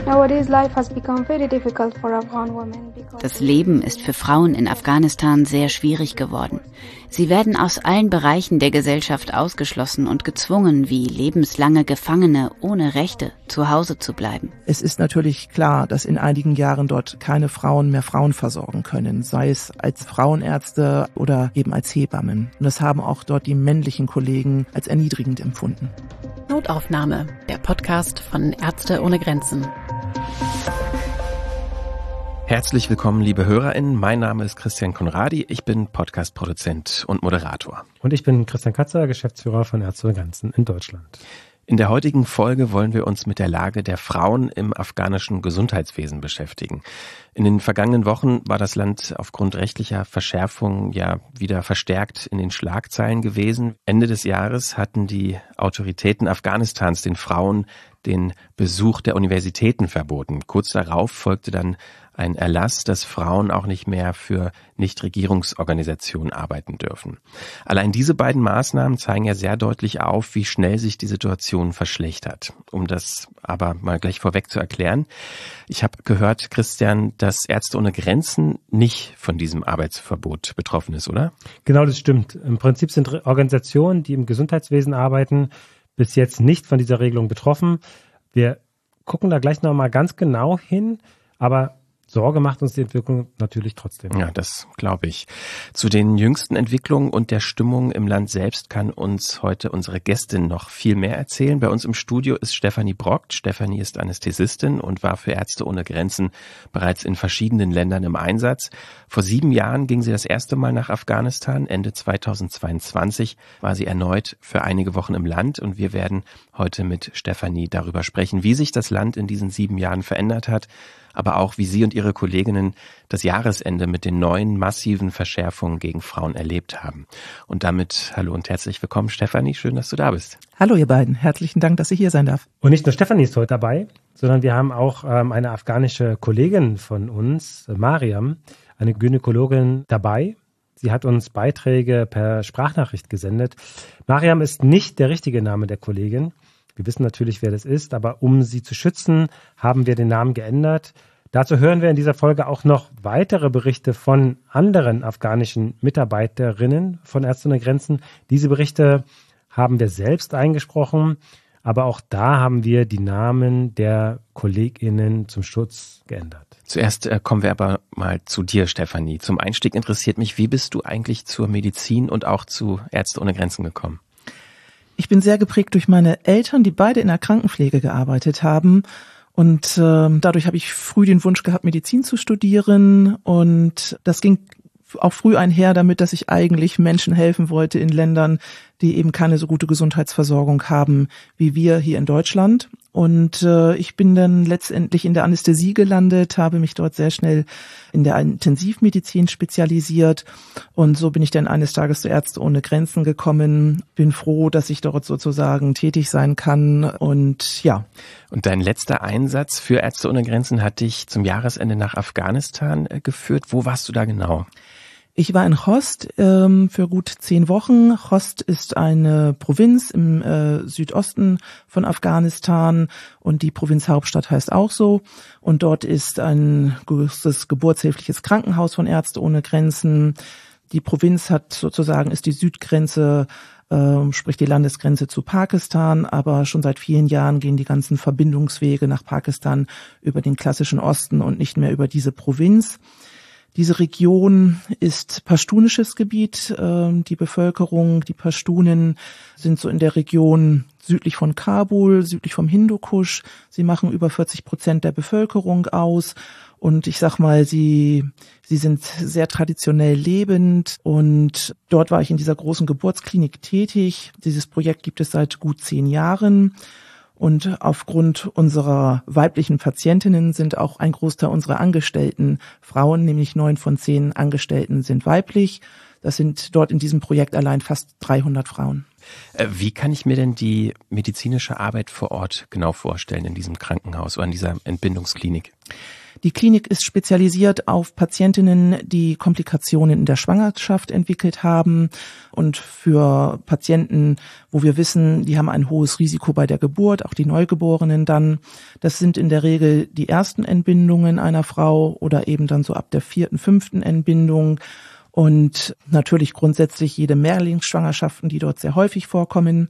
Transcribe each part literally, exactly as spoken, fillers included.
Das Leben ist für Frauen in Afghanistan sehr schwierig geworden. Sie werden aus allen Bereichen der Gesellschaft ausgeschlossen und gezwungen, wie lebenslange Gefangene ohne Rechte zu Hause zu bleiben. Es ist natürlich klar, dass in einigen Jahren dort keine Frauen mehr Frauen versorgen können, sei es als Frauenärzte oder eben als Hebammen. Und das haben auch dort die männlichen Kollegen als erniedrigend empfunden. Notaufnahme, der Podcast von Ärzte ohne Grenzen. Herzlich willkommen, liebe HörerInnen. Mein Name ist Christian Konradi. Ich bin Podcast-Produzent und Moderator. Und ich bin Christian Katzer, Geschäftsführer von Ärzte ohne Grenzen in Deutschland. In der heutigen Folge wollen wir uns mit der Lage der Frauen im afghanischen Gesundheitswesen beschäftigen. In den vergangenen Wochen war das Land aufgrund rechtlicher Verschärfungen ja wieder verstärkt in den Schlagzeilen gewesen. Ende des Jahres hatten die Autoritäten Afghanistans den Frauen den Besuch der Universitäten verboten. Kurz darauf folgte dann ein Erlass, dass Frauen auch nicht mehr für Nichtregierungsorganisationen arbeiten dürfen. Allein diese beiden Maßnahmen zeigen ja sehr deutlich auf, wie schnell sich die Situation verschlechtert. Um das aber mal gleich vorweg zu erklären. Ich habe gehört, Christian, dass Ärzte ohne Grenzen nicht von diesem Arbeitsverbot betroffen ist, oder? Genau, das stimmt. Im Prinzip sind Organisationen, die im Gesundheitswesen arbeiten, bis jetzt nicht von dieser Regelung betroffen. Wir gucken da gleich nochmal ganz genau hin, aber Sorge macht uns die Entwicklung natürlich trotzdem. Ja, das glaube ich. Zu den jüngsten Entwicklungen und der Stimmung im Land selbst kann uns heute unsere Gästin noch viel mehr erzählen. Bei uns im Studio ist Stefanie Brockt. Stefanie ist Anästhesistin und war für Ärzte ohne Grenzen bereits in verschiedenen Ländern im Einsatz. Vor sieben Jahren ging sie das erste Mal nach Afghanistan. Ende zweitausendzweiundzwanzig war sie erneut für einige Wochen im Land und wir werden heute mit Stefanie darüber sprechen, wie sich das Land in diesen sieben Jahren verändert hat, aber auch, wie sie und ihre Kolleginnen das Jahresende mit den neuen massiven Verschärfungen gegen Frauen erlebt haben. Und damit hallo und herzlich willkommen, Stefanie. Schön, dass du da bist. Hallo ihr beiden. Herzlichen Dank, dass ich hier sein darf. Und nicht nur Stefanie ist heute dabei, sondern wir haben auch ähm, eine afghanische Kollegin von uns, Mariam, eine Gynäkologin dabei. Sie hat uns Beiträge per Sprachnachricht gesendet. Mariam ist nicht der richtige Name der Kollegin. Wir wissen natürlich, wer das ist, aber um sie zu schützen, haben wir den Namen geändert. Dazu hören wir in dieser Folge auch noch weitere Berichte von anderen afghanischen Mitarbeiterinnen von Ärzte ohne Grenzen. Diese Berichte haben wir selbst eingesprochen, aber auch da haben wir die Namen der KollegInnen zum Schutz geändert. Zuerst äh, kommen wir aber mal zu dir, Stefanie. Zum Einstieg interessiert mich, wie bist du eigentlich zur Medizin und auch zu Ärzte ohne Grenzen gekommen? Ich bin sehr geprägt durch meine Eltern, die beide in der Krankenpflege gearbeitet haben. Und äh, dadurch habe ich früh den Wunsch gehabt, Medizin zu studieren. Und das ging auch früh einher damit, dass ich eigentlich Menschen helfen wollte in Ländern, die eben keine so gute Gesundheitsversorgung haben wie wir hier in Deutschland. Und äh, ich bin dann letztendlich in der Anästhesie gelandet, habe mich dort sehr schnell in der Intensivmedizin spezialisiert. Und so bin ich dann eines Tages zu Ärzte ohne Grenzen gekommen. Bin froh, dass ich dort sozusagen tätig sein kann. Und ja. Und dein letzter Einsatz für Ärzte ohne Grenzen hat dich zum Jahresende nach Afghanistan äh, geführt. Wo warst du da genau? Ich war in Khost ähm, für gut zehn Wochen. Khost ist eine Provinz im äh, Südosten von Afghanistan und die Provinzhauptstadt heißt auch so. Und dort ist ein großes geburtshilfliches Krankenhaus von Ärzte ohne Grenzen. Die Provinz hat sozusagen, ist die Südgrenze, äh, sprich die Landesgrenze zu Pakistan, aber schon seit vielen Jahren gehen die ganzen Verbindungswege nach Pakistan über den klassischen Osten und nicht mehr über diese Provinz. Diese Region ist pashtunisches Gebiet. Die Bevölkerung, die Pashtunen sind so in der Region südlich von Kabul, südlich vom Hindukusch. Sie machen über vierzig Prozent der Bevölkerung aus. Und ich sag mal, sie, sie sind sehr traditionell lebend. Und dort war ich in dieser großen Geburtsklinik tätig. Dieses Projekt gibt es seit gut zehn Jahren. Und aufgrund unserer weiblichen Patientinnen sind auch ein Großteil unserer Angestellten Frauen, nämlich neun von zehn Angestellten sind weiblich. Das sind dort in diesem Projekt allein fast dreihundert Frauen. Wie kann ich mir denn die medizinische Arbeit vor Ort genau vorstellen in diesem Krankenhaus oder in dieser Entbindungsklinik? Die Klinik ist spezialisiert auf Patientinnen, die Komplikationen in der Schwangerschaft entwickelt haben und für Patienten, wo wir wissen, die haben ein hohes Risiko bei der Geburt, auch die Neugeborenen dann. Das sind in der Regel die ersten Entbindungen einer Frau oder eben dann so ab der vierten, fünften Entbindung. Und natürlich grundsätzlich jede Mehrlingsschwangerschaften, die dort sehr häufig vorkommen.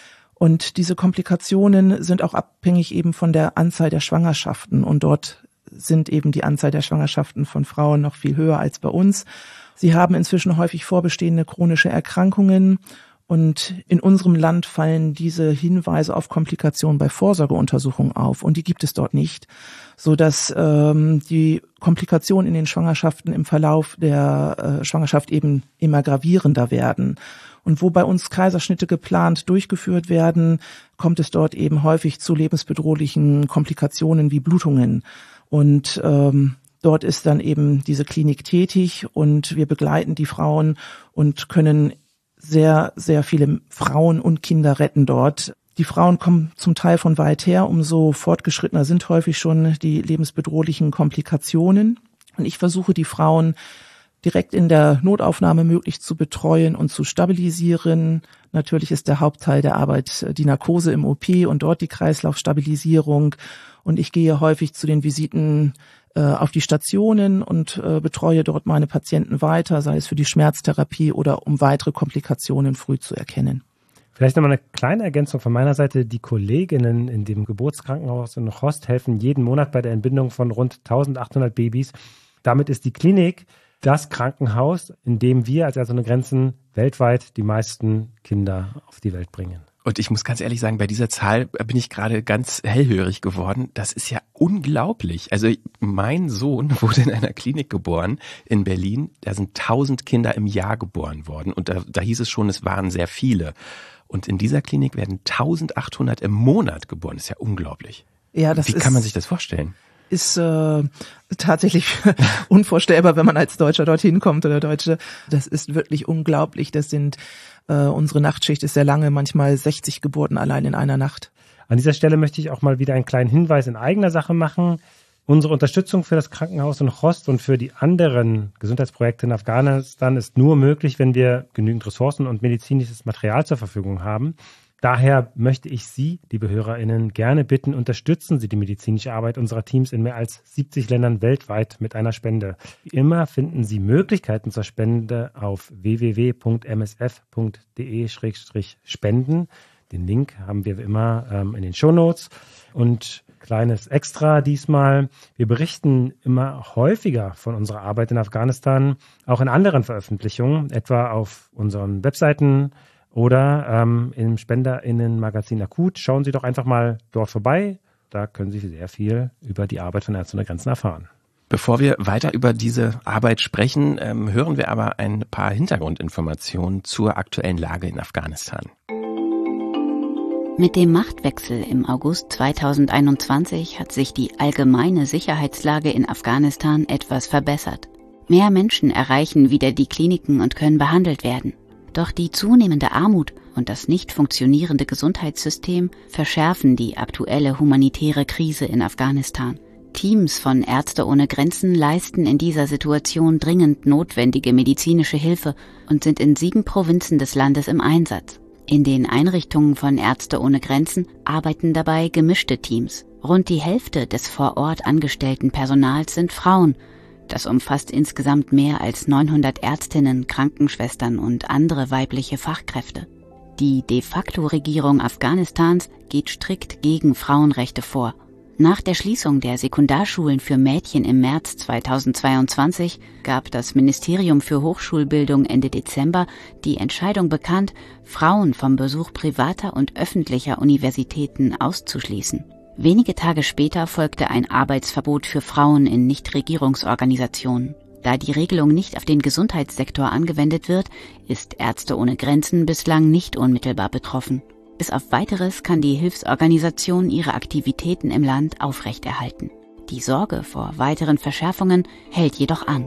Und diese Komplikationen sind auch abhängig eben von der Anzahl der Schwangerschaften. Und dort sind eben die Anzahl der Schwangerschaften von Frauen noch viel höher als bei uns. Sie haben inzwischen häufig vorbestehende chronische Erkrankungen. Und in unserem Land fallen diese Hinweise auf Komplikationen bei Vorsorgeuntersuchungen auf. Und die gibt es dort nicht, sodass ähm, die Komplikationen in den Schwangerschaften im Verlauf der äh, Schwangerschaft eben immer gravierender werden. Und wo bei uns Kaiserschnitte geplant durchgeführt werden, kommt es dort eben häufig zu lebensbedrohlichen Komplikationen wie Blutungen. Und ähm, dort ist dann eben diese Klinik tätig und wir begleiten die Frauen und können sehr, sehr viele Frauen und Kinder retten dort. Die Frauen kommen zum Teil von weit her, umso fortgeschrittener sind häufig schon die lebensbedrohlichen Komplikationen. Und ich versuche die Frauen direkt in der Notaufnahme möglichst zu betreuen und zu stabilisieren. Natürlich ist der Hauptteil der Arbeit die Narkose im O P und dort die Kreislaufstabilisierung. Und ich gehe häufig zu den Visiten äh, auf die Stationen und äh, betreue dort meine Patienten weiter, sei es für die Schmerztherapie oder um weitere Komplikationen früh zu erkennen. Vielleicht nochmal eine kleine Ergänzung von meiner Seite. Die Kolleginnen in dem Geburtskrankenhaus in Chost helfen jeden Monat bei der Entbindung von rund eintausendachthundert Babys. Damit ist die Klinik das Krankenhaus, in dem wir als Ärzte ohne Grenzen weltweit die meisten Kinder auf die Welt bringen. Und ich muss ganz ehrlich sagen, bei dieser Zahl bin ich gerade ganz hellhörig geworden. Das ist ja unglaublich. Also mein Sohn wurde in einer Klinik geboren in Berlin. Da sind tausend Kinder im Jahr geboren worden. Und da, da hieß es schon, es waren sehr viele. Und in dieser Klinik werden eintausendachthundert im Monat geboren. Das ist ja unglaublich. Ja, das Wie ist, kann man sich das vorstellen? Ist äh, tatsächlich unvorstellbar, wenn man als Deutscher dorthin kommt oder Deutsche. Das ist wirklich unglaublich. Das sind äh, unsere Nachtschicht ist sehr lange, manchmal sechzig Geburten allein in einer Nacht. An dieser Stelle möchte ich auch mal wieder einen kleinen Hinweis in eigener Sache machen. Unsere Unterstützung für das Krankenhaus in Chost und für die anderen Gesundheitsprojekte in Afghanistan ist nur möglich, wenn wir genügend Ressourcen und medizinisches Material zur Verfügung haben. Daher möchte ich Sie, liebe HörerInnen, gerne bitten, unterstützen Sie die medizinische Arbeit unserer Teams in mehr als siebzig Ländern weltweit mit einer Spende. Wie immer finden Sie Möglichkeiten zur Spende auf w w w punkt m s f punkt d e slash spenden. Den Link haben wir wie immer ähm, in den Shownotes. Und kleines Extra diesmal. Wir berichten immer häufiger von unserer Arbeit in Afghanistan, auch in anderen Veröffentlichungen, etwa auf unseren Webseiten oder ähm, im SpenderInnen-Magazin Akut. Schauen Sie doch einfach mal dort vorbei. Da können Sie sehr viel über die Arbeit von Ärzte ohne Grenzen erfahren. Bevor wir weiter über diese Arbeit sprechen, ähm, hören wir aber ein paar Hintergrundinformationen zur aktuellen Lage in Afghanistan. Mit dem Machtwechsel im August zweitausendeinundzwanzig hat sich die allgemeine Sicherheitslage in Afghanistan etwas verbessert. Mehr Menschen erreichen wieder die Kliniken und können behandelt werden. Doch die zunehmende Armut und das nicht funktionierende Gesundheitssystem verschärfen die aktuelle humanitäre Krise in Afghanistan. Teams von Ärzte ohne Grenzen leisten in dieser Situation dringend notwendige medizinische Hilfe und sind in sieben Provinzen des Landes im Einsatz. In den Einrichtungen von Ärzte ohne Grenzen arbeiten dabei gemischte Teams. Rund die Hälfte des vor Ort angestellten Personals sind Frauen. Das umfasst insgesamt mehr als neunhundert Ärztinnen, Krankenschwestern und andere weibliche Fachkräfte. Die de facto Regierung Afghanistans geht strikt gegen Frauenrechte vor. Nach der Schließung der Sekundarschulen für Mädchen im März zweitausendzweiundzwanzig gab das Ministerium für Hochschulbildung Ende Dezember die Entscheidung bekannt, Frauen vom Besuch privater und öffentlicher Universitäten auszuschließen. Wenige Tage später folgte ein Arbeitsverbot für Frauen in Nichtregierungsorganisationen. Da die Regelung nicht auf den Gesundheitssektor angewendet wird, ist Ärzte ohne Grenzen bislang nicht unmittelbar betroffen. Bis auf Weiteres kann die Hilfsorganisation ihre Aktivitäten im Land aufrechterhalten. Die Sorge vor weiteren Verschärfungen hält jedoch an.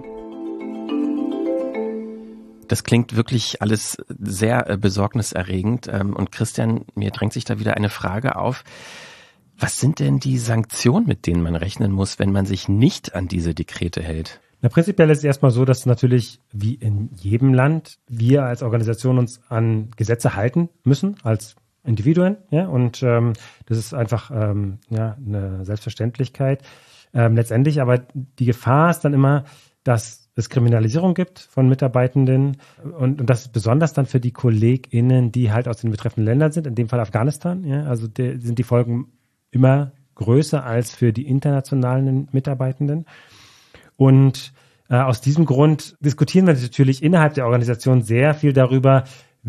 Das klingt wirklich alles sehr besorgniserregend. Und Christian, mir drängt sich da wieder eine Frage auf. Was sind denn die Sanktionen, mit denen man rechnen muss, wenn man sich nicht an diese Dekrete hält? Na, prinzipiell ist es erstmal so, dass natürlich wie in jedem Land wir als Organisation uns an Gesetze halten müssen, als Individuen. Ja? Und ähm, das ist einfach ähm, ja, eine Selbstverständlichkeit. Ähm, letztendlich aber die Gefahr ist dann immer, dass es Kriminalisierung gibt von Mitarbeitenden und, und das besonders dann für die KollegInnen, die halt aus den betreffenden Ländern sind, in dem Fall Afghanistan. Ja? Also die, sind die Folgen immer größer als für die internationalen Mitarbeitenden. Und äh, aus diesem Grund diskutieren wir natürlich innerhalb der Organisation sehr viel darüber,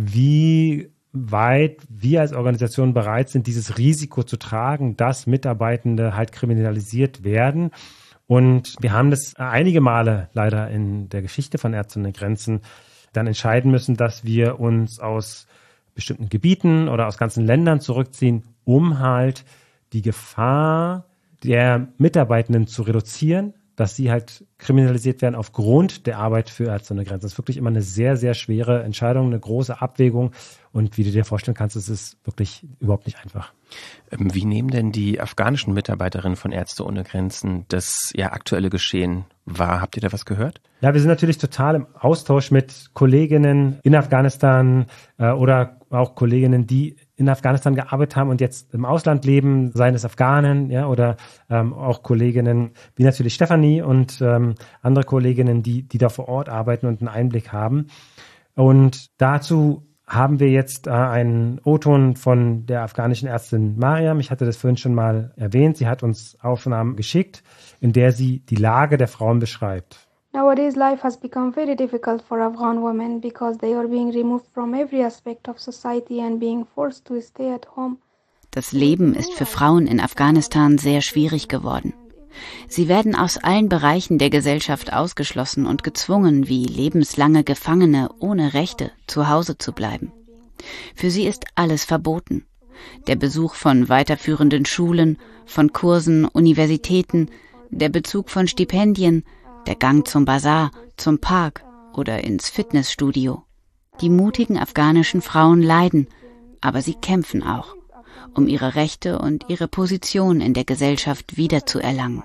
wie weit wir als Organisation bereit sind, dieses Risiko zu tragen, dass Mitarbeitende halt kriminalisiert werden. Und wir haben das einige Male leider in der Geschichte von Ärzte ohne Grenzen dann entscheiden müssen, dass wir uns aus bestimmten Gebieten oder aus ganzen Ländern zurückziehen, um halt die Gefahr der Mitarbeitenden zu reduzieren, dass sie halt kriminalisiert werden aufgrund der Arbeit für Ärzte ohne Grenzen. Das ist wirklich immer eine sehr, sehr schwere Entscheidung, eine große Abwägung. Und wie du dir vorstellen kannst, ist es wirklich überhaupt nicht einfach. Wie nehmen denn die afghanischen Mitarbeiterinnen von Ärzte ohne Grenzen das ja aktuelle Geschehen wahr? Habt ihr da was gehört? Ja, wir sind natürlich total im Austausch mit Kolleginnen in Afghanistan äh, oder auch Kolleginnen, die in Afghanistan gearbeitet haben und jetzt im Ausland leben, seien es Afghanen, ja, oder ähm, auch Kolleginnen wie natürlich Stefanie und ähm, andere Kolleginnen, die, die da vor Ort arbeiten und einen Einblick haben. Und dazu haben wir jetzt äh, einen O-Ton von der afghanischen Ärztin Mariam. Ich hatte das vorhin schon mal erwähnt. Sie hat uns Aufnahmen geschickt, in der sie die Lage der Frauen beschreibt. Nowadays, life has become very difficult for Afghan women because they are being removed from every aspect of society and being forced to stay at home. Das Leben ist für Frauen in Afghanistan sehr schwierig geworden. Sie werden aus allen Bereichen der Gesellschaft ausgeschlossen und gezwungen, wie lebenslange Gefangene ohne Rechte zu Hause zu bleiben. Für sie ist alles verboten. Der Besuch von weiterführenden Schulen, von Kursen, Universitäten, der Bezug von Stipendien, der Gang zum Bazar, zum Park oder ins Fitnessstudio. Die mutigen afghanischen Frauen leiden, aber sie kämpfen auch, um ihre Rechte und ihre Position in der Gesellschaft wiederzuerlangen.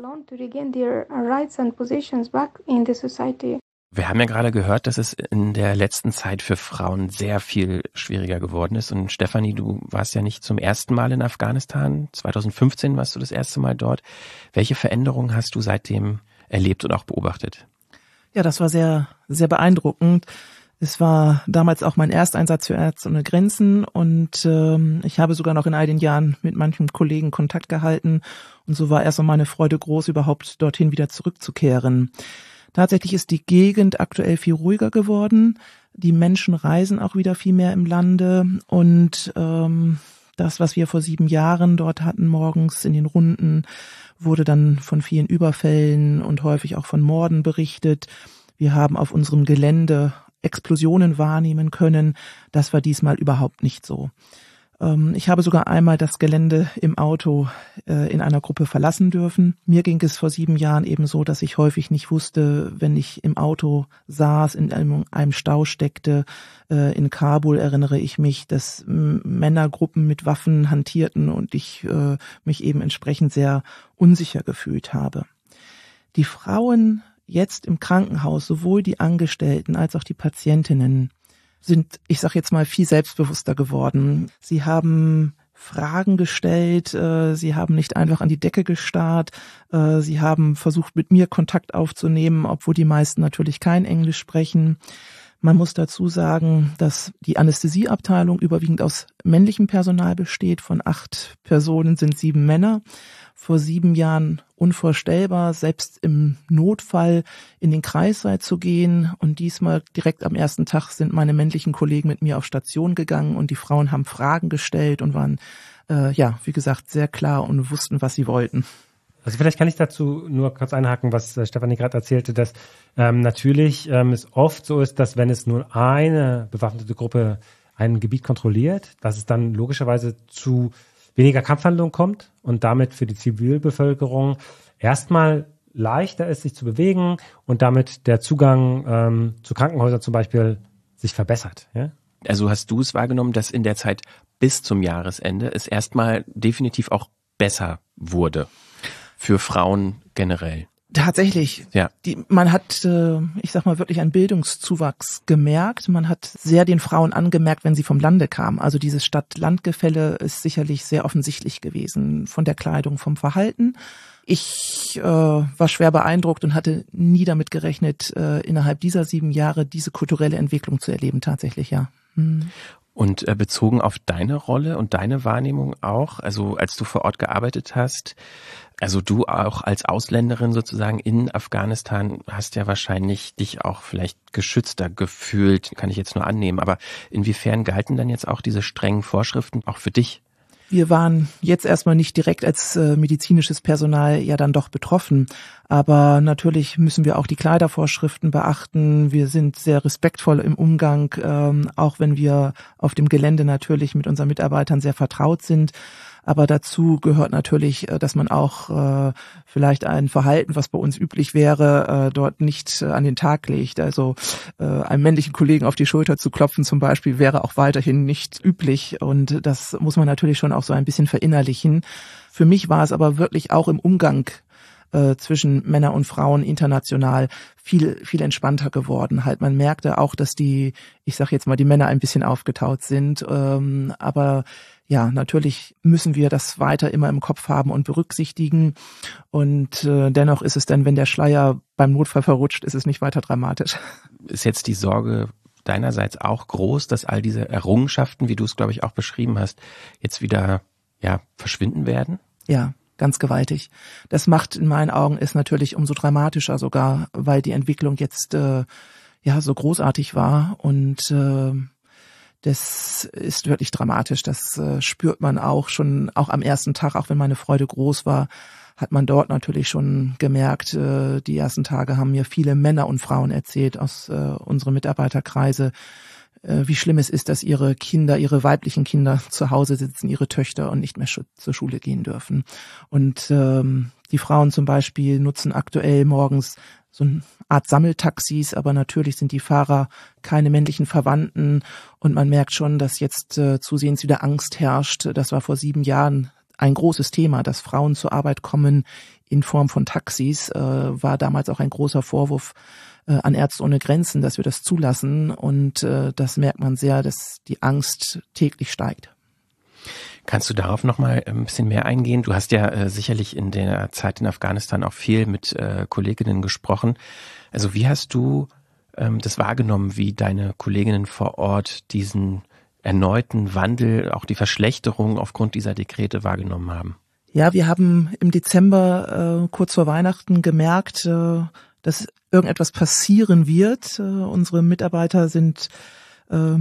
Wir haben ja gerade gehört, dass es in der letzten Zeit für Frauen sehr viel schwieriger geworden ist. Und Stefanie, du warst ja nicht zum ersten Mal in Afghanistan. zwanzig fünfzehn warst du das erste Mal dort. Welche Veränderungen hast du seitdem erlebt und auch beobachtet? Ja, das war sehr, sehr beeindruckend. Es war damals auch mein Ersteinsatz für Ärzte ohne Grenzen und ähm, ich habe sogar noch in all den Jahren mit manchen Kollegen Kontakt gehalten und so war erst einmal meine Freude groß, überhaupt dorthin wieder zurückzukehren. Tatsächlich ist die Gegend aktuell viel ruhiger geworden. Die Menschen reisen auch wieder viel mehr im Lande und ähm, das, was wir vor sieben Jahren dort hatten, morgens in den Runden, wurde dann von vielen Überfällen und häufig auch von Morden berichtet. Wir haben auf unserem Gelände Explosionen wahrnehmen können. Das war diesmal überhaupt nicht so. Ich habe sogar einmal das Gelände im Auto in einer Gruppe verlassen dürfen. Mir ging es vor sieben Jahren eben so, dass ich häufig nicht wusste, wenn ich im Auto saß, in einem, einem Stau steckte. In Kabul erinnere ich mich, dass Männergruppen mit Waffen hantierten und ich mich eben entsprechend sehr unsicher gefühlt habe. Die Frauen jetzt im Krankenhaus, sowohl die Angestellten als auch die Patientinnen, sind, ich sag jetzt mal, viel selbstbewusster geworden. Sie haben Fragen gestellt, äh, sie haben nicht einfach an die Decke gestarrt, äh, sie haben versucht, mit mir Kontakt aufzunehmen, obwohl die meisten natürlich kein Englisch sprechen. Man muss dazu sagen, dass die Anästhesieabteilung überwiegend aus männlichem Personal besteht. Von acht Personen sind sieben Männer. Vor sieben Jahren unvorstellbar, selbst im Notfall in den Kreissaal zu gehen. Und diesmal direkt am ersten Tag sind meine männlichen Kollegen mit mir auf Station gegangen und die Frauen haben Fragen gestellt und waren, äh, ja, wie gesagt, sehr klar und wussten, was sie wollten. Also vielleicht kann ich dazu nur kurz einhaken, was äh, Stefanie gerade erzählte, dass ähm, natürlich ähm, es oft so ist, dass wenn es nur eine bewaffnete Gruppe ein Gebiet kontrolliert, dass es dann logischerweise zu weniger Kampfhandlungen kommt und damit für die Zivilbevölkerung erstmal leichter ist, sich zu bewegen und damit der Zugang ähm, zu Krankenhäusern zum Beispiel sich verbessert. Ja? Also hast du es wahrgenommen, dass in der Zeit bis zum Jahresende es erstmal definitiv auch besser wurde für Frauen generell? Tatsächlich. Ja. Die, man hat, äh, ich sag mal, wirklich einen Bildungszuwachs gemerkt. Man hat sehr den Frauen angemerkt, wenn sie vom Lande kamen. Also dieses Stadt-Land-Gefälle ist sicherlich sehr offensichtlich gewesen, von der Kleidung, vom Verhalten. Ich äh, war schwer beeindruckt und hatte nie damit gerechnet, äh, innerhalb dieser sieben Jahre diese kulturelle Entwicklung zu erleben, tatsächlich, ja. Hm. Und äh, bezogen auf deine Rolle und deine Wahrnehmung auch, also als du vor Ort gearbeitet hast, also du auch als Ausländerin sozusagen in Afghanistan hast ja wahrscheinlich dich auch vielleicht geschützter gefühlt, kann ich jetzt nur annehmen. Aber inwiefern galten dann jetzt auch diese strengen Vorschriften auch für dich? Wir waren jetzt erstmal nicht direkt als äh, medizinisches Personal ja dann doch betroffen. Aber natürlich müssen wir auch die Kleidervorschriften beachten. Wir sind sehr respektvoll im Umgang, ähm, auch wenn wir auf dem Gelände natürlich mit unseren Mitarbeitern sehr vertraut sind. Aber dazu gehört natürlich, dass man auch äh, vielleicht ein Verhalten, was bei uns üblich wäre, äh, dort nicht äh, an den Tag legt. Also äh, einem männlichen Kollegen auf die Schulter zu klopfen zum Beispiel wäre auch weiterhin nicht üblich. Und das muss man natürlich schon auch so ein bisschen verinnerlichen. Für mich war es aber wirklich auch im Umgang äh, zwischen Männern und Frauen international viel viel entspannter geworden. Halt, man merkte auch, dass die, ich sag jetzt mal, die Männer ein bisschen aufgetaut sind, ähm, aber ja, natürlich müssen wir das weiter immer im Kopf haben und berücksichtigen. Und äh, dennoch ist es dann, wenn der Schleier beim Notfall verrutscht, ist es nicht weiter dramatisch. Ist jetzt die Sorge deinerseits auch groß, dass all diese Errungenschaften, wie du es, glaube ich, auch beschrieben hast, jetzt wieder ja verschwinden werden? Ja, ganz gewaltig. Das macht in meinen Augen es natürlich umso dramatischer sogar, weil die Entwicklung jetzt äh, ja so großartig war und äh, das ist wirklich dramatisch. Das äh, spürt man auch schon, auch am ersten Tag, auch wenn meine Freude groß war, hat man dort natürlich schon gemerkt, äh, die ersten Tage haben mir viele Männer und Frauen erzählt aus äh, unserem Mitarbeiterkreise, äh, wie schlimm es ist, dass ihre Kinder, ihre weiblichen Kinder zu Hause sitzen, ihre Töchter und nicht mehr sch- zur Schule gehen dürfen. Und ähm, die Frauen zum Beispiel nutzen aktuell morgens so eine Art Sammeltaxis, aber natürlich sind die Fahrer keine männlichen Verwandten und man merkt schon, dass jetzt äh, zusehends wieder Angst herrscht. Das war vor sieben Jahren ein großes Thema, dass Frauen zur Arbeit kommen in Form von Taxis, äh, war damals auch ein großer Vorwurf äh, an Ärzte ohne Grenzen, dass wir das zulassen und äh, das merkt man sehr, dass die Angst täglich steigt. Kannst du darauf noch mal ein bisschen mehr eingehen? Du hast ja äh, sicherlich in der Zeit in Afghanistan auch viel mit äh, Kolleginnen gesprochen. Also wie hast du ähm, das wahrgenommen, wie deine Kolleginnen vor Ort diesen erneuten Wandel, auch die Verschlechterung aufgrund dieser Dekrete wahrgenommen haben? Ja, wir haben im Dezember äh, kurz vor Weihnachten gemerkt, äh, dass irgendetwas passieren wird. Äh, unsere Mitarbeiter sind äh,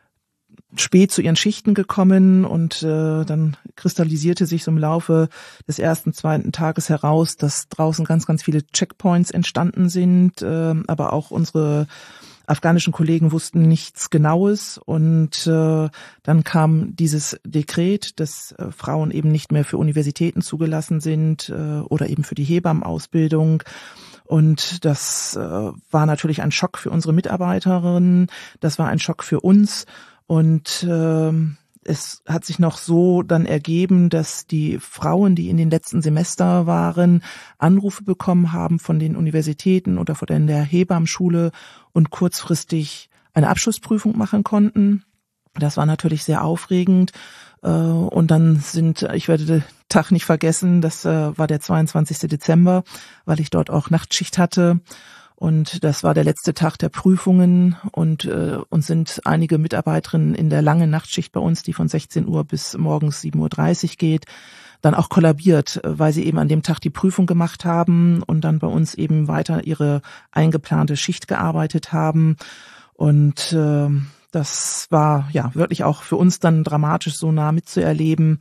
spät zu ihren Schichten gekommen und äh, dann kristallisierte sich so im Laufe des ersten, zweiten Tages heraus, dass draußen ganz, ganz viele Checkpoints entstanden sind, äh, aber auch unsere afghanischen Kollegen wussten nichts Genaues und äh, dann kam dieses Dekret, dass äh, Frauen eben nicht mehr für Universitäten zugelassen sind äh, oder eben für die Hebammenausbildung. Und das äh, war natürlich ein Schock für unsere Mitarbeiterinnen, das war ein Schock für uns. Und äh, es hat sich noch so dann ergeben, dass die Frauen, die in den letzten Semester waren, Anrufe bekommen haben von den Universitäten oder von der Hebammenschule und kurzfristig eine Abschlussprüfung machen konnten. Das war natürlich sehr aufregend. Äh, und dann sind, ich werde den Tag nicht vergessen, das äh, war der zweiundzwanzigsten Dezember, weil ich dort auch Nachtschicht hatte. Und das war der letzte Tag der Prüfungen und äh, uns sind einige Mitarbeiterinnen in der langen Nachtschicht bei uns, die von sechzehn Uhr bis morgens sieben Uhr dreißig geht, dann auch kollabiert, weil sie eben an dem Tag die Prüfung gemacht haben und dann bei uns eben weiter ihre eingeplante Schicht gearbeitet haben. Und äh, das war ja wirklich auch für uns dann dramatisch, so nah mitzuerleben.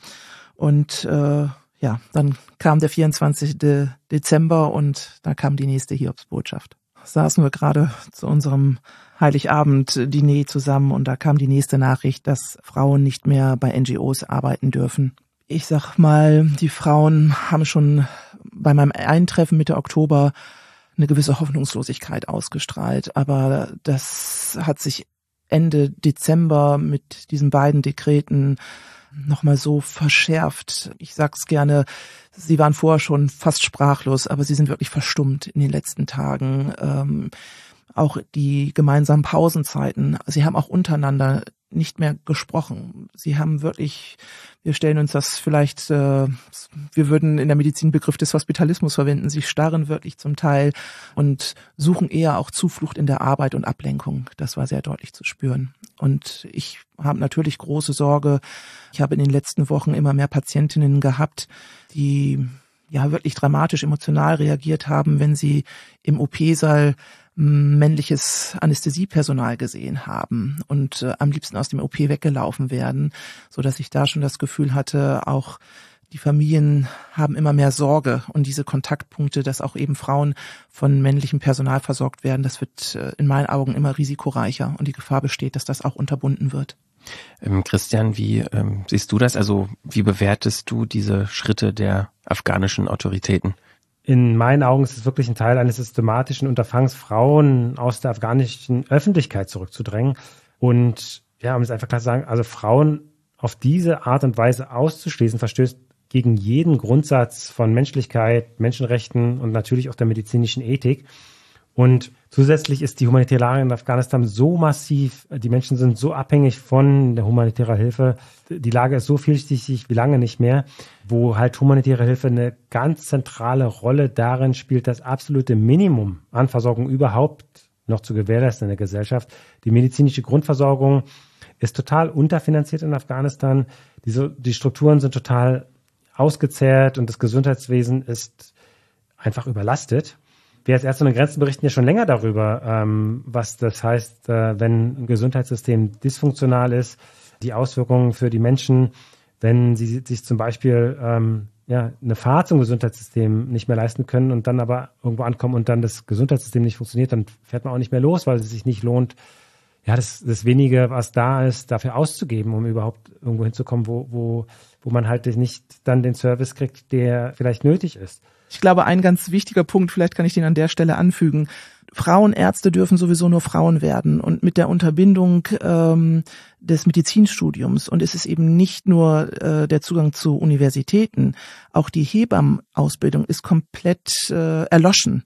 Und äh, ja, dann kam der vierundzwanzigsten Dezember und da kam die nächste Hiobsbotschaft. Saßen wir gerade zu unserem Heiligabend-Diner zusammen und da kam die nächste Nachricht, dass Frauen nicht mehr bei N G Os arbeiten dürfen. Ich sag mal, die Frauen haben schon bei meinem Eintreffen Mitte Oktober eine gewisse Hoffnungslosigkeit ausgestrahlt, aber das hat sich Ende Dezember mit diesen beiden Dekreten nochmal so verschärft. Ich sag's gerne, sie waren vorher schon fast sprachlos, aber sie sind wirklich verstummt in den letzten Tagen. Ähm, auch die gemeinsamen Pausenzeiten. Sie haben auch untereinander nicht mehr gesprochen. Sie haben wirklich, wir stellen uns das vielleicht, äh, wir würden in der Medizin den Begriff des Hospitalismus verwenden. Sie starren wirklich zum Teil und suchen eher auch Zuflucht in der Arbeit und Ablenkung. Das war sehr deutlich zu spüren. Und ich habe natürlich große Sorge. Ich habe in den letzten Wochen immer mehr Patientinnen gehabt, die ja wirklich dramatisch emotional reagiert haben, wenn sie im O P-Saal männliches Anästhesiepersonal gesehen haben und äh, am liebsten aus dem O P weggelaufen werden, so dass ich da schon das Gefühl hatte, auch die Familien haben immer mehr Sorge und diese Kontaktpunkte, dass auch eben Frauen von männlichem Personal versorgt werden, das wird äh, in meinen Augen immer risikoreicher und die Gefahr besteht, dass das auch unterbunden wird. Ähm, Christian, wie ähm, siehst du das? Also wie bewertest du diese Schritte der afghanischen Autoritäten? In meinen Augen ist es wirklich ein Teil eines systematischen Unterfangs, Frauen aus der afghanischen Öffentlichkeit zurückzudrängen. Und ja, um es einfach klar zu sagen, also Frauen auf diese Art und Weise auszuschließen, verstößt gegen jeden Grundsatz von Menschlichkeit, Menschenrechten und natürlich auch der medizinischen Ethik. Und zusätzlich ist die humanitäre Lage in Afghanistan so massiv, die Menschen sind so abhängig von der humanitären Hilfe, die Lage ist so vielschichtig wie lange nicht mehr, wo halt humanitäre Hilfe eine ganz zentrale Rolle darin spielt, das absolute Minimum an Versorgung überhaupt noch zu gewährleisten in der Gesellschaft. Die medizinische Grundversorgung ist total unterfinanziert in Afghanistan, die, die Strukturen sind total ausgezehrt und das Gesundheitswesen ist einfach überlastet. Wir als Ärzte ohne Grenzen berichten ja schon länger darüber, ähm, was das heißt, äh, wenn ein Gesundheitssystem dysfunktional ist, die Auswirkungen für die Menschen, wenn sie sich zum Beispiel ähm, ja, eine Fahrt zum Gesundheitssystem nicht mehr leisten können und dann aber irgendwo ankommen und dann das Gesundheitssystem nicht funktioniert, dann fährt man auch nicht mehr los, weil es sich nicht lohnt, ja, das, das Wenige, was da ist, dafür auszugeben, um überhaupt irgendwo hinzukommen, wo, wo, wo man halt nicht dann den Service kriegt, der vielleicht nötig ist. Ich glaube, ein ganz wichtiger Punkt, vielleicht kann ich den an der Stelle anfügen, Frauenärzte dürfen sowieso nur Frauen werden und mit der Unterbindung ähm, des Medizinstudiums und es ist eben nicht nur äh, der Zugang zu Universitäten, auch die Hebammenausbildung ist komplett äh, erloschen.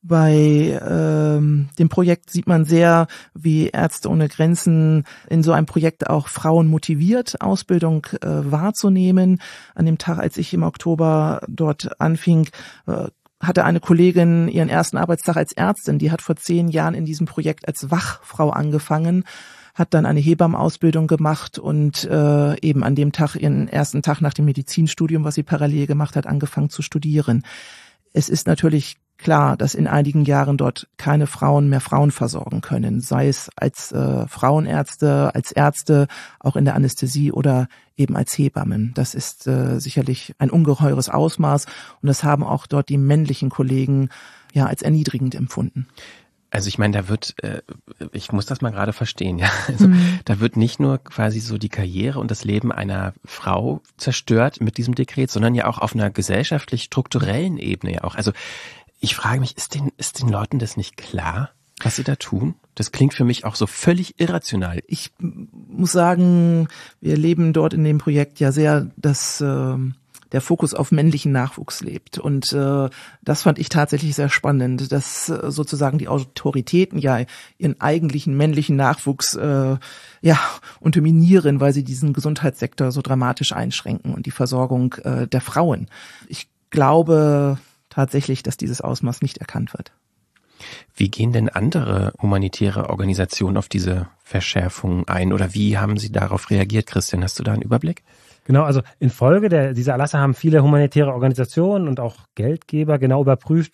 Bei ähm, dem Projekt sieht man sehr, wie Ärzte ohne Grenzen in so einem Projekt auch Frauen motiviert, Ausbildung äh, wahrzunehmen. An dem Tag, als ich im Oktober dort anfing, äh, hatte eine Kollegin ihren ersten Arbeitstag als Ärztin. Die hat vor zehn Jahren in diesem Projekt als Wachfrau angefangen, hat dann eine Hebammenausbildung gemacht und äh, eben an dem Tag, ihren ersten Tag nach dem Medizinstudium, was sie parallel gemacht hat, angefangen zu studieren. Es ist natürlich klar, dass in einigen Jahren dort keine Frauen mehr Frauen versorgen können, sei es als äh, Frauenärzte, als Ärzte, auch in der Anästhesie oder eben als Hebammen. Das ist äh, sicherlich ein ungeheures Ausmaß und das haben auch dort die männlichen Kollegen ja als erniedrigend empfunden. Also ich meine, da wird, äh, ich muss das mal gerade verstehen, ja. Also mhm. da wird nicht nur quasi so die Karriere und das Leben einer Frau zerstört mit diesem Dekret, sondern ja auch auf einer gesellschaftlich-strukturellen Ebene ja auch. Also ich frage mich, ist den, ist den Leuten das nicht klar, was sie da tun? Das klingt für mich auch so völlig irrational. Ich muss sagen, wir leben dort in dem Projekt ja sehr, dass äh, der Fokus auf männlichen Nachwuchs lebt. Und äh, das fand ich tatsächlich sehr spannend, dass äh, sozusagen die Autoritäten ja ihren eigentlichen männlichen Nachwuchs äh, ja unterminieren, weil sie diesen Gesundheitssektor so dramatisch einschränken und die Versorgung äh, der Frauen. Ich glaube tatsächlich, dass dieses Ausmaß nicht erkannt wird. Wie gehen denn andere humanitäre Organisationen auf diese Verschärfungen ein oder wie haben sie darauf reagiert, Christian? Hast du da einen Überblick? Genau, also infolge der, dieser Erlasse haben viele humanitäre Organisationen und auch Geldgeber genau überprüft,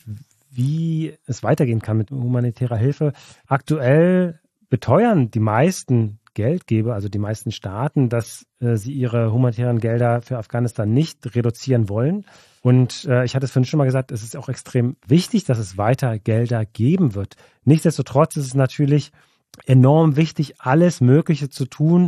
wie es weitergehen kann mit humanitärer Hilfe. Aktuell beteuern die meisten Geldgeber, also die meisten Staaten, dass äh, sie ihre humanitären Gelder für Afghanistan nicht reduzieren wollen. Und äh, ich hatte es vorhin schon mal gesagt, es ist auch extrem wichtig, dass es weiter Gelder geben wird. Nichtsdestotrotz ist es natürlich enorm wichtig, alles Mögliche zu tun,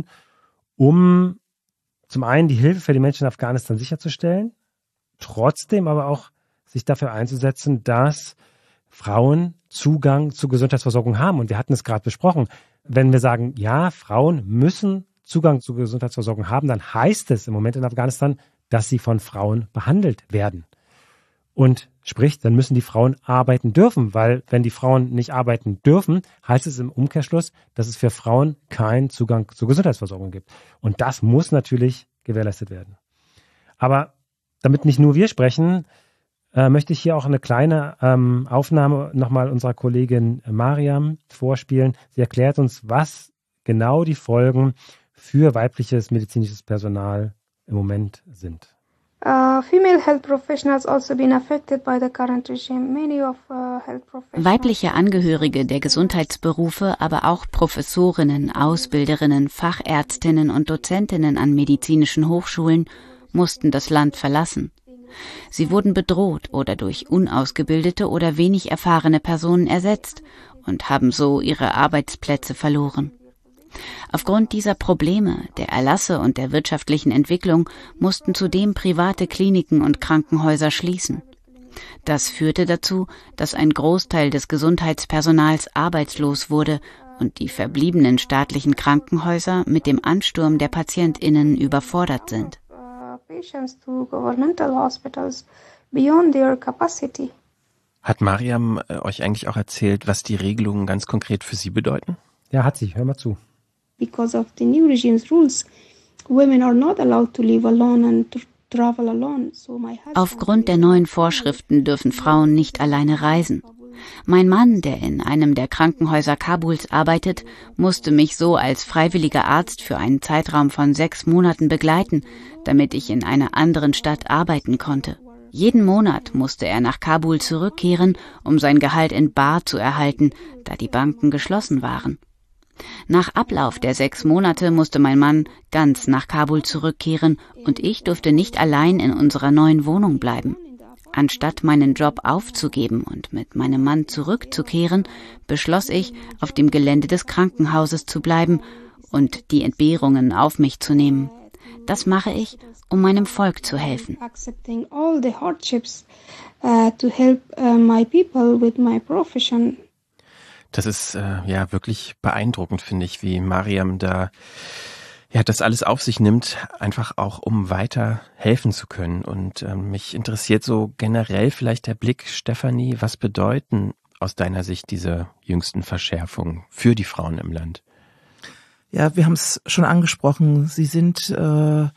um zum einen die Hilfe für die Menschen in Afghanistan sicherzustellen, trotzdem aber auch sich dafür einzusetzen, dass Frauen Zugang zu Gesundheitsversorgung haben. Und wir hatten es gerade besprochen. Wenn wir sagen, ja, Frauen müssen Zugang zur Gesundheitsversorgung haben, dann heißt es im Moment in Afghanistan, dass sie von Frauen behandelt werden. Und sprich, dann müssen die Frauen arbeiten dürfen, weil wenn die Frauen nicht arbeiten dürfen, heißt es im Umkehrschluss, dass es für Frauen keinen Zugang zur Gesundheitsversorgung gibt. Und das muss natürlich gewährleistet werden. Aber damit nicht nur wir sprechen, äh, möchte ich hier auch eine kleine ähm, Aufnahme nochmal unserer Kollegin Mariam vorspielen. Sie erklärt uns, was genau die Folgen für weibliches medizinisches Personal im Moment sind. Uh, female health professionals also been affected by the current regime. Many of uh, health professionals. Weibliche Angehörige der Gesundheitsberufe, aber auch Professorinnen, Ausbilderinnen, Fachärztinnen und Dozentinnen an medizinischen Hochschulen mussten das Land verlassen. Sie wurden bedroht oder durch unausgebildete oder wenig erfahrene Personen ersetzt und haben so ihre Arbeitsplätze verloren. Aufgrund dieser Probleme, der Erlasse und der wirtschaftlichen Entwicklung mussten zudem private Kliniken und Krankenhäuser schließen. Das führte dazu, dass ein Großteil des Gesundheitspersonals arbeitslos wurde und die verbliebenen staatlichen Krankenhäuser mit dem Ansturm der PatientInnen überfordert sind. Hat Mariam äh, euch eigentlich auch erzählt, was die Regelungen ganz konkret für sie bedeuten? Ja, hat sie. Hör mal zu. Because of the new regime's rules, women are not allowed to live alone and to travel alone. So my husband Aufgrund der neuen Vorschriften dürfen Frauen nicht alleine reisen. Mein Mann, der in einem der Krankenhäuser Kabuls arbeitet, musste mich so als freiwilliger Arzt für einen Zeitraum von sechs Monaten begleiten, damit ich in einer anderen Stadt arbeiten konnte. Jeden Monat musste er nach Kabul zurückkehren, um sein Gehalt in Bar zu erhalten, da die Banken geschlossen waren. Nach Ablauf der sechs Monate musste mein Mann ganz nach Kabul zurückkehren und ich durfte nicht allein in unserer neuen Wohnung bleiben. Anstatt meinen Job aufzugeben und mit meinem Mann zurückzukehren, beschloss ich, auf dem Gelände des Krankenhauses zu bleiben und die Entbehrungen auf mich zu nehmen. Das mache ich, um meinem Volk zu helfen. Das ist äh, ja wirklich beeindruckend, finde ich, wie Mariam da ja das alles auf sich nimmt, einfach auch um weiter helfen zu können. Und äh, mich interessiert so generell vielleicht der Blick, Stefanie, was bedeuten aus deiner Sicht diese jüngsten Verschärfungen für die Frauen im Land? Ja, wir haben es schon angesprochen. Sie sind äh,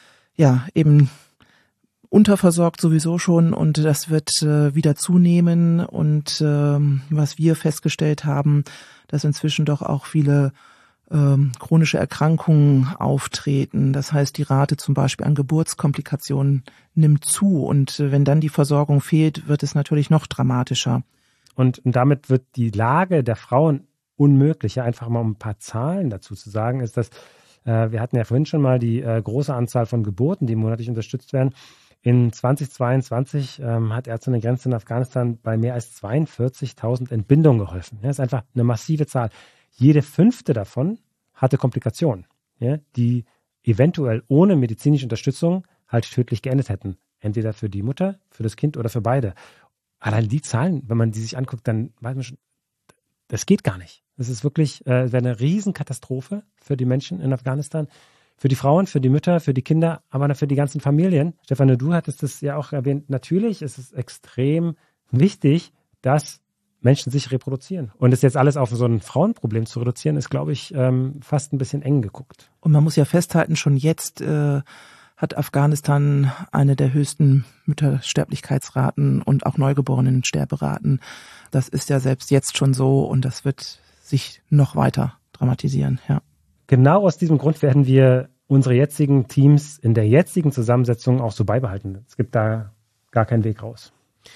ja eben unterversorgt sowieso schon und das wird äh, wieder zunehmen. Und ähm, was wir festgestellt haben, dass inzwischen doch auch viele ähm, chronische Erkrankungen auftreten. Das heißt, die Rate zum Beispiel an Geburtskomplikationen nimmt zu. Und äh, wenn dann die Versorgung fehlt, wird es natürlich noch dramatischer. Und damit wird die Lage der Frauen unmöglicher. Einfach mal um ein paar Zahlen dazu zu sagen, ist, dass äh, wir hatten ja vorhin schon mal die äh, große Anzahl von Geburten, die monatlich unterstützt werden. In zweitausendzweiundzwanzig ähm, hat Ärzte ohne Grenzen in Afghanistan bei mehr als zweiundvierzigtausend Entbindungen geholfen. Ja, das ist einfach eine massive Zahl. Jede fünfte davon hatte Komplikationen, ja, die eventuell ohne medizinische Unterstützung halt tödlich geendet hätten. Entweder für die Mutter, für das Kind oder für beide. Allein die Zahlen, wenn man die sich anguckt, dann weiß man schon, das geht gar nicht. Das ist wirklich äh, wäre eine Riesenkatastrophe für die Menschen in Afghanistan. Für die Frauen, für die Mütter, für die Kinder, aber für die ganzen Familien. Stefanie, du hattest das ja auch erwähnt. Natürlich ist es extrem wichtig, dass Menschen sich reproduzieren. Und das jetzt alles auf so ein Frauenproblem zu reduzieren, ist, glaube ich, ähm, fast ein bisschen eng geguckt. Und man muss ja festhalten, schon jetzt äh, hat Afghanistan eine der höchsten Müttersterblichkeitsraten und auch Neugeborenen-Sterberaten. Das ist ja selbst jetzt schon so und das wird sich noch weiter dramatisieren, ja. Genau aus diesem Grund werden wir unsere jetzigen Teams in der jetzigen Zusammensetzung auch so beibehalten. Es gibt da gar keinen Weg raus.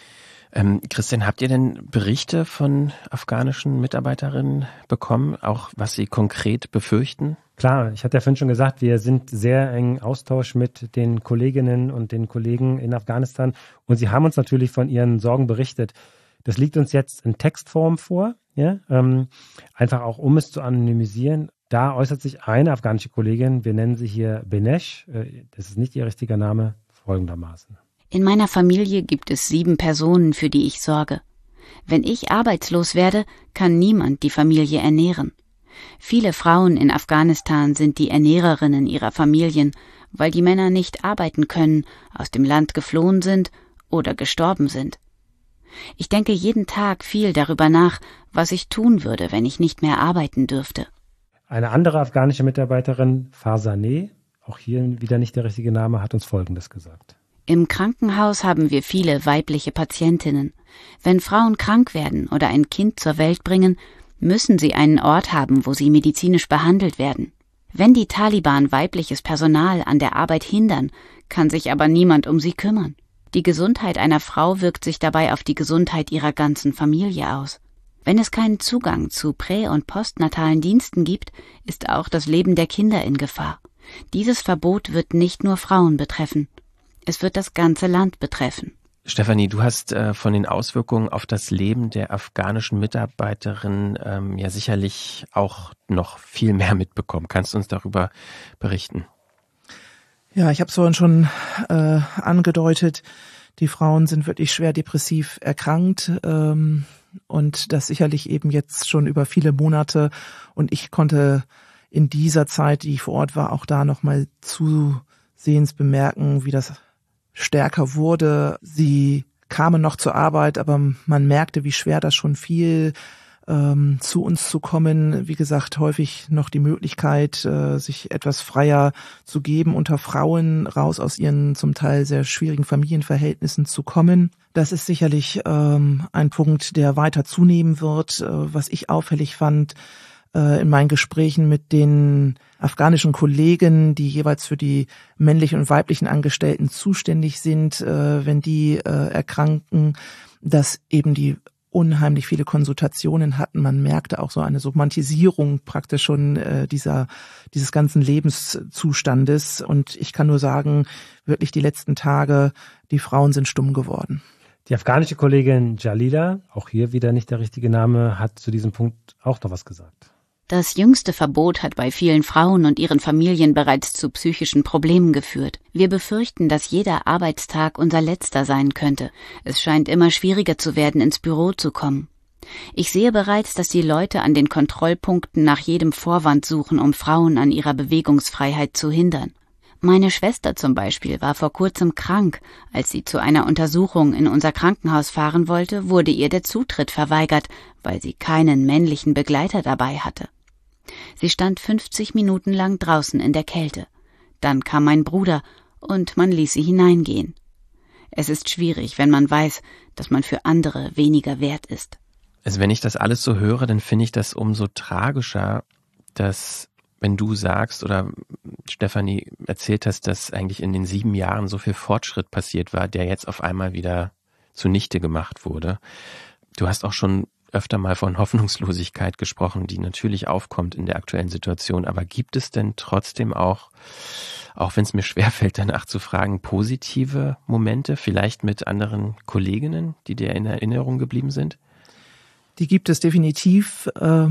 Ähm, Christian, habt ihr denn Berichte von afghanischen Mitarbeiterinnen bekommen, auch was sie konkret befürchten? Klar, ich hatte ja vorhin schon gesagt, wir sind sehr eng im Austausch mit den Kolleginnen und den Kollegen in Afghanistan und sie haben uns natürlich von ihren Sorgen berichtet. Das liegt uns jetzt in Textform vor, ja, ähm, einfach auch um es zu anonymisieren. Da äußert sich eine afghanische Kollegin, wir nennen sie hier Benesh, das ist nicht ihr richtiger Name, folgendermaßen. In meiner Familie gibt es sieben Personen, für die ich sorge. Wenn ich arbeitslos werde, kann niemand die Familie ernähren. Viele Frauen in Afghanistan sind die Ernährerinnen ihrer Familien, weil die Männer nicht arbeiten können, aus dem Land geflohen sind oder gestorben sind. Ich denke jeden Tag viel darüber nach, was ich tun würde, wenn ich nicht mehr arbeiten dürfte. Eine andere afghanische Mitarbeiterin, Farzaneh, auch hier wieder nicht der richtige Name, hat uns Folgendes gesagt. Im Krankenhaus haben wir viele weibliche Patientinnen. Wenn Frauen krank werden oder ein Kind zur Welt bringen, müssen sie einen Ort haben, wo sie medizinisch behandelt werden. Wenn die Taliban weibliches Personal an der Arbeit hindern, kann sich aber niemand um sie kümmern. Die Gesundheit einer Frau wirkt sich dabei auf die Gesundheit ihrer ganzen Familie aus. Wenn es keinen Zugang zu prä- und postnatalen Diensten gibt, ist auch das Leben der Kinder in Gefahr. Dieses Verbot wird nicht nur Frauen betreffen. Es wird das ganze Land betreffen. Stefanie, du hast äh, von den Auswirkungen auf das Leben der afghanischen Mitarbeiterin ähm, ja sicherlich auch noch viel mehr mitbekommen. Kannst du uns darüber berichten? Ja, ich habe es vorhin schon äh, angedeutet, die Frauen sind wirklich schwer depressiv erkrankt ähm, und das sicherlich eben jetzt schon über viele Monate. Und ich konnte in dieser Zeit, die ich vor Ort war, auch da nochmal zusehends bemerken, wie das stärker wurde. Sie kamen noch zur Arbeit, aber man merkte, wie schwer das schon fiel, ähm, zu uns zu kommen. Wie gesagt, häufig noch die Möglichkeit, äh, sich etwas freier zu geben, unter Frauen raus aus ihren zum Teil sehr schwierigen Familienverhältnissen zu kommen. Das ist sicherlich ähm, ein Punkt, der weiter zunehmen wird. Äh, was ich auffällig fand, in meinen Gesprächen mit den afghanischen Kollegen, die jeweils für die männlichen und weiblichen Angestellten zuständig sind, wenn die erkranken, dass eben die unheimlich viele Konsultationen hatten. Man merkte auch so eine Romantisierung praktisch schon dieser dieses ganzen Lebenszustandes. Und ich kann nur sagen, wirklich die letzten Tage, die Frauen sind stumm geworden. Die afghanische Kollegin Jalila, auch hier wieder nicht der richtige Name, hat zu diesem Punkt auch noch was gesagt. Das jüngste Verbot hat bei vielen Frauen und ihren Familien bereits zu psychischen Problemen geführt. Wir befürchten, dass jeder Arbeitstag unser letzter sein könnte. Es scheint immer schwieriger zu werden, ins Büro zu kommen. Ich sehe bereits, dass die Leute an den Kontrollpunkten nach jedem Vorwand suchen, um Frauen an ihrer Bewegungsfreiheit zu hindern. Meine Schwester zum Beispiel war vor kurzem krank. Als sie zu einer Untersuchung in unser Krankenhaus fahren wollte, wurde ihr der Zutritt verweigert, weil sie keinen männlichen Begleiter dabei hatte. Sie stand fünfzig Minuten lang draußen in der Kälte. Dann kam mein Bruder und man ließ sie hineingehen. Es ist schwierig, wenn man weiß, dass man für andere weniger wert ist. Also wenn ich das alles so höre, dann finde ich das umso tragischer, dass wenn du sagst oder Stefanie erzählt hast, dass eigentlich in den sieben Jahren so viel Fortschritt passiert war, der jetzt auf einmal wieder zunichte gemacht wurde. Du hast auch schon öfter mal von Hoffnungslosigkeit gesprochen, die natürlich aufkommt in der aktuellen Situation. Aber gibt es denn trotzdem auch, auch wenn es mir schwerfällt, danach zu fragen, positive Momente, vielleicht mit anderen Kolleginnen, die dir in Erinnerung geblieben sind? Die gibt es definitiv.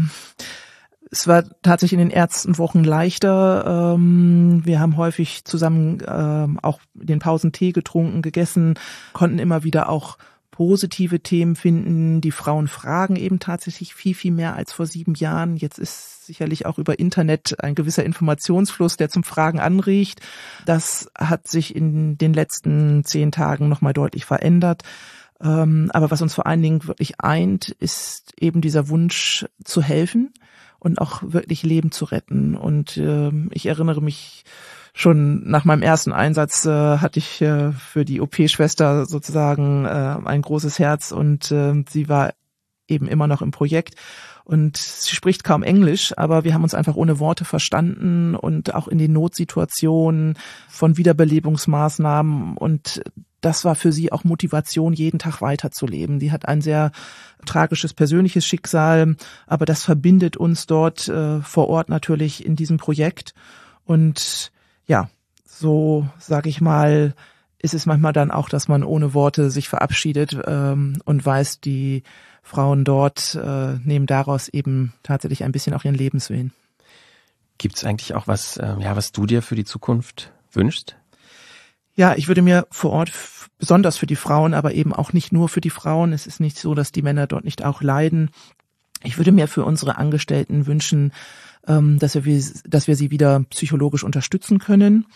Es war tatsächlich in den ersten Wochen leichter. Wir haben häufig zusammen auch in den Pausen Tee getrunken, gegessen, konnten immer wieder auch positive Themen finden. Die Frauen fragen eben tatsächlich viel, viel mehr als vor sieben Jahren. Jetzt ist sicherlich auch über Internet ein gewisser Informationsfluss, der zum Fragen anregt. Das hat sich in den letzten zehn Tagen nochmal deutlich verändert. Aber was uns vor allen Dingen wirklich eint, ist eben dieser Wunsch zu helfen und auch wirklich Leben zu retten. Und ich erinnere mich, schon nach meinem ersten Einsatz äh, hatte ich äh, für die O P-Schwester sozusagen äh, ein großes Herz und äh, sie war eben immer noch im Projekt und sie spricht kaum Englisch, aber wir haben uns einfach ohne Worte verstanden und auch in den Notsituationen von Wiederbelebungsmaßnahmen und das war für sie auch Motivation, jeden Tag weiterzuleben. Die hat ein sehr tragisches persönliches Schicksal, aber das verbindet uns dort äh, vor Ort natürlich in diesem Projekt und ja, so sage ich mal, ist es manchmal dann auch, dass man ohne Worte sich verabschiedet ähm, und weiß, die Frauen dort äh, nehmen daraus eben tatsächlich ein bisschen auch ihren Lebenswillen. Gibt es eigentlich auch was, äh, ja, was du dir für die Zukunft wünschst? Ja, ich würde mir vor Ort f- besonders für die Frauen, aber eben auch nicht nur für die Frauen. Es ist nicht so, dass die Männer dort nicht auch leiden. Ich würde mir für unsere Angestellten wünschen, dass wir, dass wir sie wieder psychologisch unterstützen können.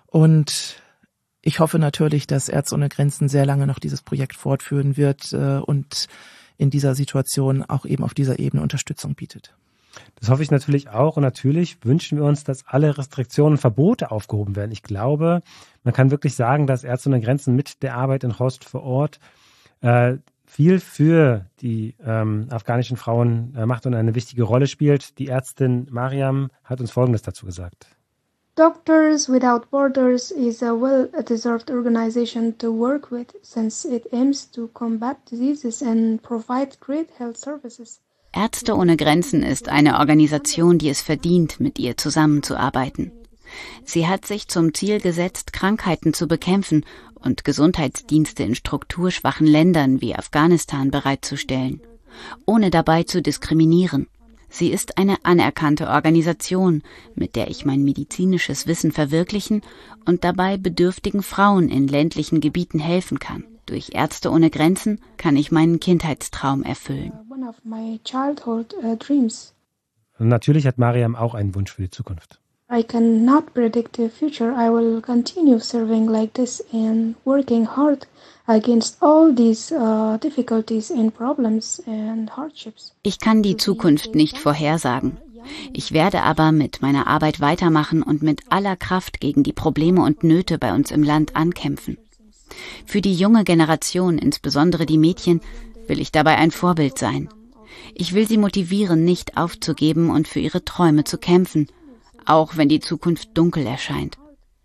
Und ich hoffe natürlich, dass Ärzte ohne Grenzen sehr lange noch dieses Projekt fortführen wird und in dieser Situation auch eben auf dieser Ebene Unterstützung bietet. Das hoffe ich natürlich auch. Und natürlich wünschen wir uns, dass alle Restriktionen und Verbote aufgehoben werden. Ich glaube, man kann wirklich sagen, dass Ärzte ohne Grenzen mit der Arbeit in Khost vor Ort äh, viel für die ähm, afghanischen Frauen äh, macht und eine wichtige Rolle spielt. Die Ärztin Mariam hat uns Folgendes dazu gesagt. Doctors Without Borders is a well-deserved organization to work with, since it aims to combat diseases and provide great health services. Ärzte ohne Grenzen ist eine Organisation, die es verdient, mit ihr zusammenzuarbeiten. Sie hat sich zum Ziel gesetzt, Krankheiten zu bekämpfen und Gesundheitsdienste in strukturschwachen Ländern wie Afghanistan bereitzustellen, ohne dabei zu diskriminieren. Sie ist eine anerkannte Organisation, mit der ich mein medizinisches Wissen verwirklichen und dabei bedürftigen Frauen in ländlichen Gebieten helfen kann. Durch Ärzte ohne Grenzen kann ich meinen Kindheitstraum erfüllen. One of my childhood uh, dreams. Und natürlich hat Mariam auch einen Wunsch für die Zukunft. I cannot predict the future. I will continue serving like this and working hard against all these uh, difficulties and problems and hardships. Ich kann die Zukunft nicht vorhersagen. Ich werde aber mit meiner Arbeit weitermachen und mit aller Kraft gegen die Probleme und Nöte bei uns im Land ankämpfen. Für die junge Generation, insbesondere die Mädchen, will ich dabei ein Vorbild sein. Ich will sie motivieren, nicht aufzugeben und für ihre Träume zu kämpfen, auch wenn die Zukunft dunkel erscheint.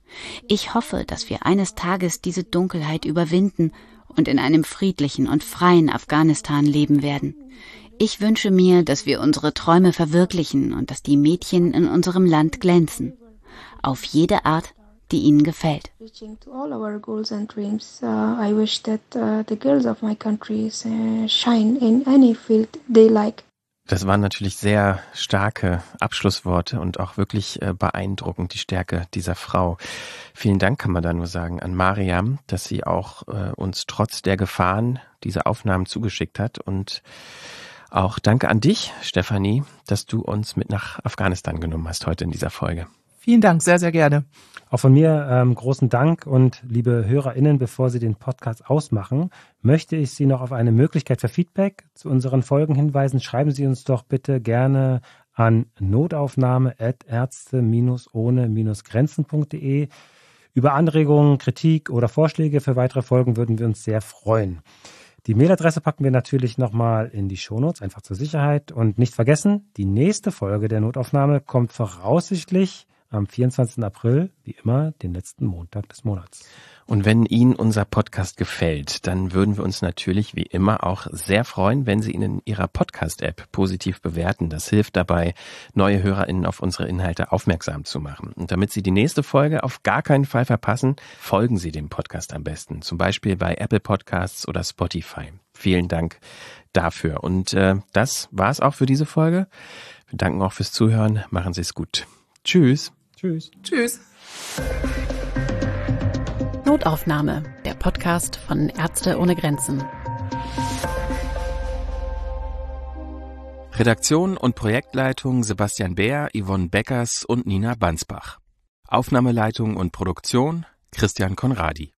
Ich hoffe, dass wir eines Tages diese Dunkelheit überwinden und in einem friedlichen und freien Afghanistan leben werden. Ich wünsche mir, dass wir unsere Träume verwirklichen und dass die Mädchen in unserem Land glänzen. Auf jede Art, die ihnen gefällt. Reaching to all our goals and dreams, uh, I wish that uh, the girls of my country uh, shine in any field they like. Das waren natürlich sehr starke Abschlussworte und auch wirklich äh, beeindruckend, die Stärke dieser Frau. Vielen Dank, kann man da nur sagen, an Mariam, dass sie auch äh, uns trotz der Gefahren diese Aufnahmen zugeschickt hat. Und auch danke an dich, Stefanie, dass du uns mit nach Afghanistan genommen hast heute in dieser Folge. Vielen Dank, sehr, sehr gerne. Auch von mir ähm, großen Dank und liebe HörerInnen, bevor Sie den Podcast ausmachen, möchte ich Sie noch auf eine Möglichkeit für Feedback zu unseren Folgen hinweisen. Schreiben Sie uns doch bitte gerne an notaufnahme at ärzte ohne grenzen punkt de. Über Anregungen, Kritik oder Vorschläge für weitere Folgen würden wir uns sehr freuen. Die Mailadresse packen wir natürlich nochmal in die Shownotes, einfach zur Sicherheit. Und nicht vergessen, die nächste Folge der Notaufnahme kommt voraussichtlich am vierundzwanzigsten April, wie immer, den letzten Montag des Monats. Und wenn Ihnen unser Podcast gefällt, dann würden wir uns natürlich wie immer auch sehr freuen, wenn Sie ihn in Ihrer Podcast-App positiv bewerten. Das hilft dabei, neue HörerInnen auf unsere Inhalte aufmerksam zu machen. Und damit Sie die nächste Folge auf gar keinen Fall verpassen, folgen Sie dem Podcast am besten. Zum Beispiel bei Apple Podcasts oder Spotify. Vielen Dank dafür. Und äh, das war's auch für diese Folge. Wir danken auch fürs Zuhören. Machen Sie es gut. Tschüss. Tschüss. Tschüss. Notaufnahme, der Podcast von Ärzte ohne Grenzen. Redaktion und Projektleitung Sebastian Beer, Yvonne Beckers und Nina Bansbach. Aufnahmeleitung und Produktion Christian Conradi.